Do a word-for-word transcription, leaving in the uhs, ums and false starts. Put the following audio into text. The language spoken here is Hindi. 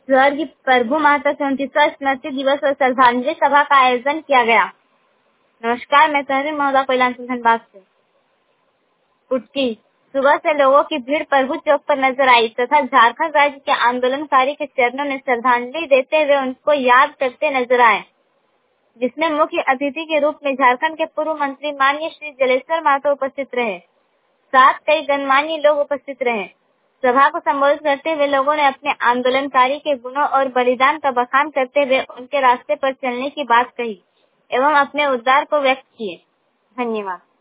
स्वर्गीय प्रभु महतो के उनतीसवां स्मृति दिवस और श्रद्धांजलि सभा का आयोजन किया गया। नमस्कार, मैं तहरीर महोदय कोयलांचल धनबाद से। पुटकी सुबह से लोगों की भीड़ प्रभु चौक पर नजर आई तथा झारखंड राज्य के आंदोलनकारी के चरणों में श्रद्धांजलि देते हुए उनको याद करते नजर आए, जिसमें मुख्य अतिथि के रूप में झारखंड के पूर्व मंत्री माननीय श्री जलेश्वर महतो उपस्थित रहे। साथ कई गणमान्य लोग उपस्थित रहे। सभा को संबोधित करते हुए लोगों ने अपने आंदोलनकारी के गुणों और बलिदान का बखान करते हुए उनके रास्ते पर चलने की बात कही एवं अपने उद्गार को व्यक्त किए। धन्यवाद।